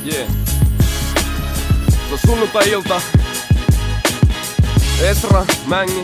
Yeah. Se on sunnuntai-ilta. Esra, Mängi.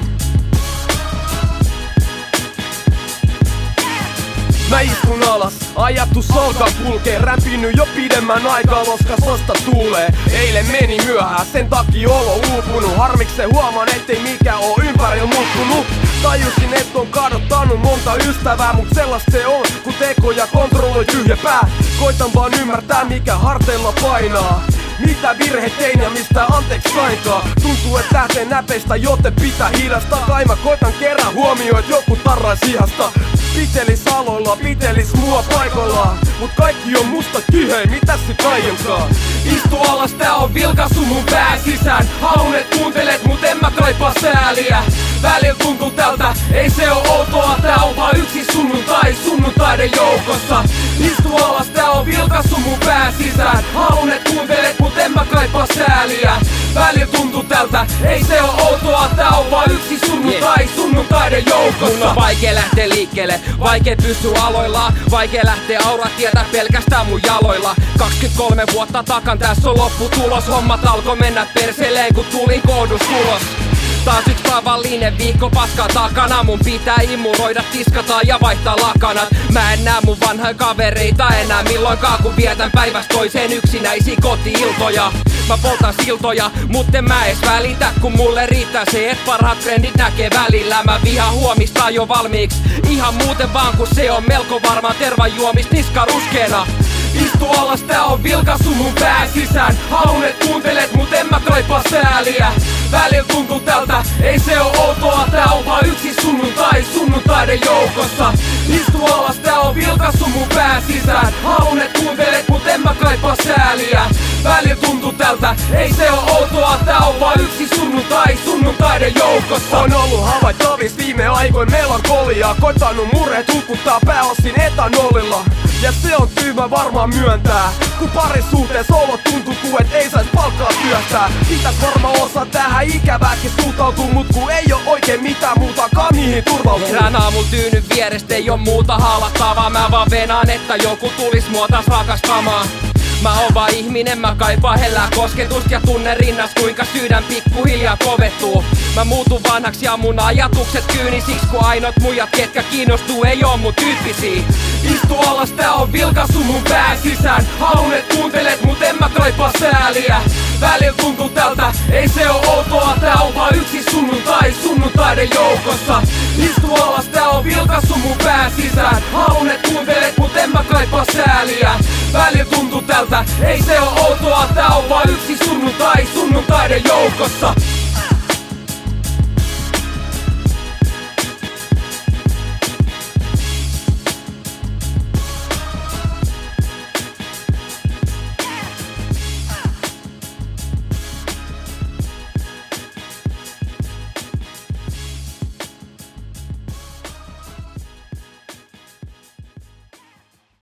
Mä istun alas, ajattu salka kulkee. Rämpinyt jo pidemmän aikaa, koska sosta tuulee. Eilen meni myöhään, sen takia olo uupunut. Harmikseen huomaan, ettei mikä oo ympärillä muuttunut. Tajusin, et on kadottanut monta ystävää, mut sellaista se on, kun tekoja kontrolloi tyhjä pää. Koitan vaan ymmärtää, mikä harteilla painaa. Mitä virhe tein ja mistä anteeksi sainkaan. Tuntuu, et lähtee näpeistä, joten pitää hidastaa. Kai mä koitan kerran huomioit joku tarrais ihasta. Pitelis aloilla, pitelis mua paikoillaan. Mut kaikki on musta kihei, mitäs sit aiemkaan? Istu alas, tää on vilkaisu mun pää sisään. Haluun et kuuntelet, mut en mä kaipaa sääliä. Välillä tuntuu tältä, ei se oo outoa. Tää on vaan yksi sunnuntai sunnuntaiden joukossa. Istu alas, tää on vilkaisu mun pää sisään. Haluun et kuuntelet, mut en mä kaipaa sääliä. Välillä tuntuu tältä, ei se oo outoa. Tää on vaan yksi sunnuntai sunnuntaiden joukossa. Mun on vaikea lähteä liikkeelle, vaikea pysyä aloillaan. Vaikea lähteä auraa tietä pelkästään mun jaloilla. 23 vuotta takan, tässä on lopputulos. Hommat alkoi mennä perseleen, kun tulin kohdustulos. Taas yks tavallinen viikko paskaa takana. Mun pitää imuroida, tiskata ja vaihtaa lakanat. Mä en näe mun vanhoja kavereita enää milloinkaan, kun vietän päivästä toiseen yksinäisiä koti-iltoja. Mä poltan siltoja, mut en mä ees välitä, kun mulle riittää se, et parhaat trendit näkee välillä. Mä vihaan huomista jo valmiiksi, ihan muuten vaan, kun se on melko varma tervan juomista niska ruskeena. Istu alas, tää on vilkaisu mun pää sisään. Haluun et kuuntelet, mut en mä kaipaa sääliä. Välillä tuntuu tältä, ei se oo outoa. Tää on vaan yksi sunnuntai sunnuntaiden joukossa. Istu alas, tää on vilkaisu mun pää sisään. Haluun et kuuntelet, mut en mä kaipaa sääliä. Välillä tuntuu tältä, ei se oo outoa. Tää on vaan yksi sunnuntai sunnuntaiden joukossa. On ollut havaittavis viime aikoin melankoliaa. Koittanut murheet hukuttaa pääosin etanolilla. Ja se on tyhmä varmaan myöntää, kun parisuhteessa olo tuntuu ku et ei sais palkkaa työstää. Pitäis varmaan osaa tähän ikävääkin suhtautuu, mut ku ei oo oikein mitään muutakaan mihin turvautuu. Herään aamulla tyynyn vierestä, ei oo muuta haalattavaa. Mä vaan venaan, että joku tulis mua taas rakastamaan. Mä oon vaan ihminen, mä kaipaan hellää kosketusta ja tunnen rinnas kuinka sydän pikkuhiljaa kovettuu. Mä muutun vanhaksi ja mun ajatukset kyynisiksi, kun ainoat muijat ketkä kiinnostuu ei oo mun tyyppisiä. Istu alas, tää on vilkaisu mun pää sisään. Haluun et kuuntelet, mut en mä kaipaa sääliä. Välillä tuntuu tältä, ei se oo outoa. Tää on vaan yksi sunnuntai sunnuntaiden joukossa. Istu alas, tää on vilkaisu mun pää sisään. Haluun et kuuntelet, mut en mä kaipaa sääliä. Välillä tuntuu tältä, ei se oo outoa. Tää on vaan yksi sunnuntai sunnuntaiden joukossa.